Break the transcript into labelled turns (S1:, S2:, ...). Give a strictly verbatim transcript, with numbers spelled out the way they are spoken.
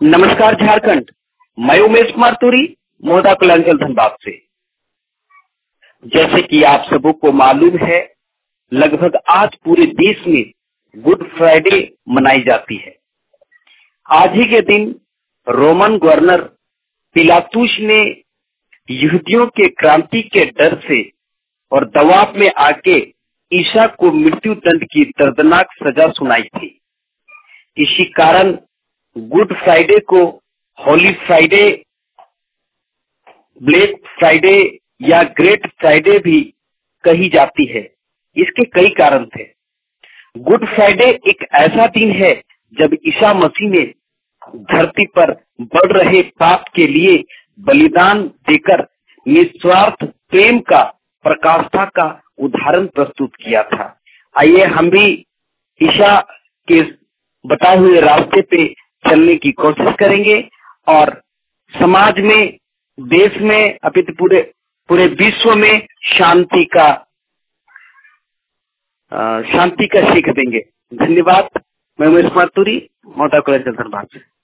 S1: नमस्कार झारखंड, मैं उमेश कुमार तुरी मोहदा कुलांचल धनबाद से। जैसे कि आप सबों को मालूम है, लगभग आज पूरे देश में गुड फ्राइडे मनाई जाती है। आज ही के दिन रोमन गवर्नर पिलातुस ने यहूदियों के क्रांति के डर से और दबाव में आके ईसा को मृत्यु दंड की दर्दनाक सजा सुनाई थी। इसी कारण गुड फ्राइडे को होली फ्राइडे, ब्लैक फ्राइडे या ग्रेट फ्राइडे भी कही जाती है। इसके कई कारण थे। गुड फ्राइडे एक ऐसा दिन है जब ईसा मसीह ने धरती पर बढ़ रहे पाप के लिए बलिदान देकर निस्वार्थ प्रेम का, प्रकाष्ठा का उदाहरण प्रस्तुत किया था। आइए हम भी ईसा के बताए हुए रास्ते पे चलने की कोशिश करेंगे और समाज में, देश में, अपित पूरे पूरे विश्व में शांति का शांति का सीख देंगे। धन्यवाद। मैं उमेश कुमार तुरी, मोहदा कुलांचल धनबाद से।